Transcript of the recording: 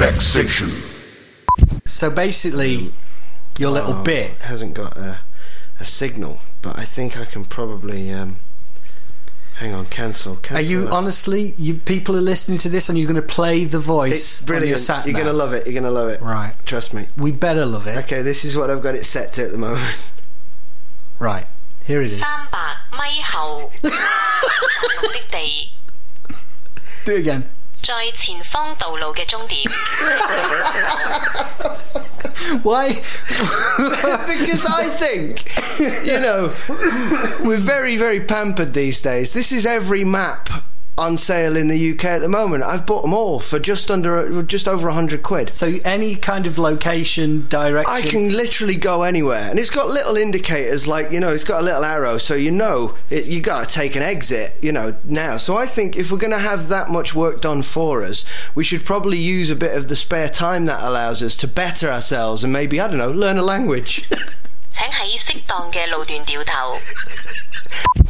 vexation. So basically, your little bit hasn't got a signal, but I think I can probably hang on, cancel. Are you honestly? People are listening to this, and you're going to play the voice. It's brilliant. On your sat-nav. You're going to love it. You're going to love it. Right. Trust me. We better love it. Okay, this is what I've got it set to at the moment. Right. Here it is. 300米後，大陸的地。 Do it again. 在前方道路嘅終點。 Why? Because I think, we're very, very pampered these days. This is every map on sale in the UK at the moment. I've bought them all for just over £100. So any kind of location, direction. I can literally go anywhere, and it's got little indicators like it's got a little arrow, so you got to take an exit, now. So I think if we're going to have that much work done for us, we should probably use a bit of the spare time that allows us to better ourselves and maybe learn a language. 請喺適當嘅路段掉頭。